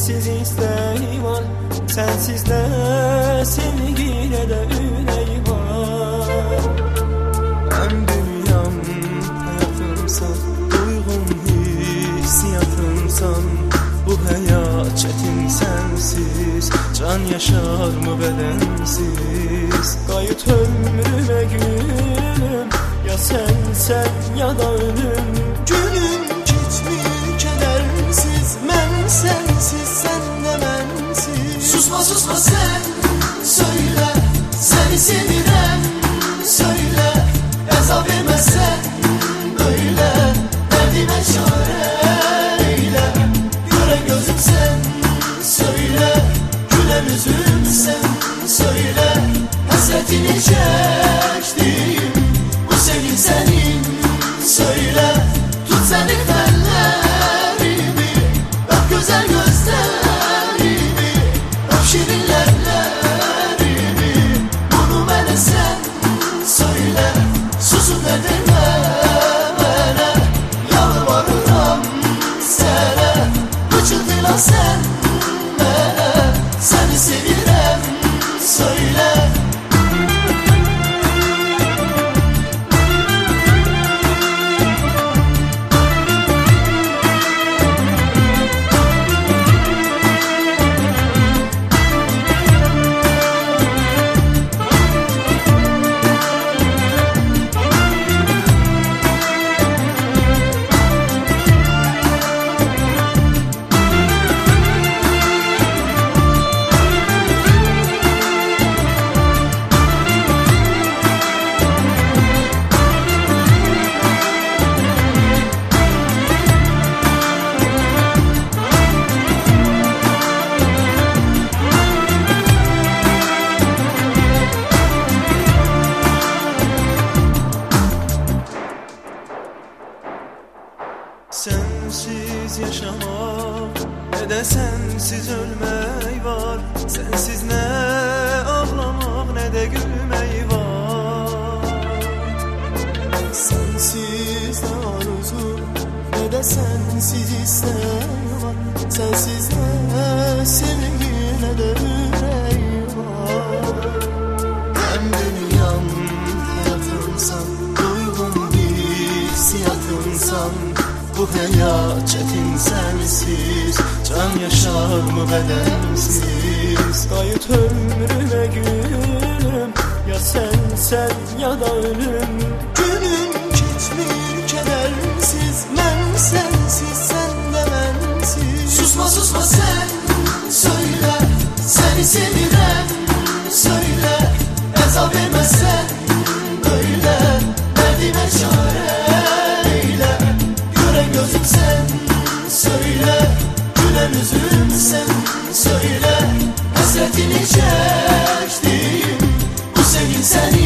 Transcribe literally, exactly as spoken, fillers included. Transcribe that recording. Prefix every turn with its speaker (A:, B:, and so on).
A: sensiz isteği var. Sensiz de sevgi ne de ürey var. Hem dünyam hayatımsan, duyğum hissiyatımsan. Bu hayat çetin sensiz, can yaşar mı bedensiz? Kayıt ömrüme gülüm, ya sen sen ya da ölüm. Günüm geçmir kedersiz, ben sensiz sen de bensiz.
B: Susma susma sen, söyle, seni sevirem, söyle. Azap vermezsen böyle, derdime çare eyle. Gören gözüm sen, söyle, gülen yüzüm sen, söyle. Hasretini çektiğim bu sevgin senin, söyle. Tut senin ellerimi, öp güzel gözlerimi, öp şirin ellerimi. Bunu bana sen söyle, susup ne deme bana. Yalvarırım sana, hıçıltıla sen bana. Seni sevirem, söyle.
A: Sensiz yaşamak ne de sensiz ölmek var. Sensiz ne ağlamak ne de gülmek var.
B: Sensiz ne arzu ne de sensiz istek var. Sensiz ne sevgi ne de ürey var. Hem dünyam hayatımsan, duyğum hissiyatımsan. Bu hayat çetin sensiz, can yaşar mı bedensiz?
A: Kayıt ömrüme gülüm, ya sen sen ya da ölüm.
B: Günüm geçmir kedersiz, ben sensiz sen de bensiz. Susma susma sen, söyle, seni sevirem, söyle. Azap vermezsen böyle, derdime çare eyle. Gören gözüm sen, söyle, gülen yüzüm sen, söyle. Hasretini çektiğim bu sevgin sen.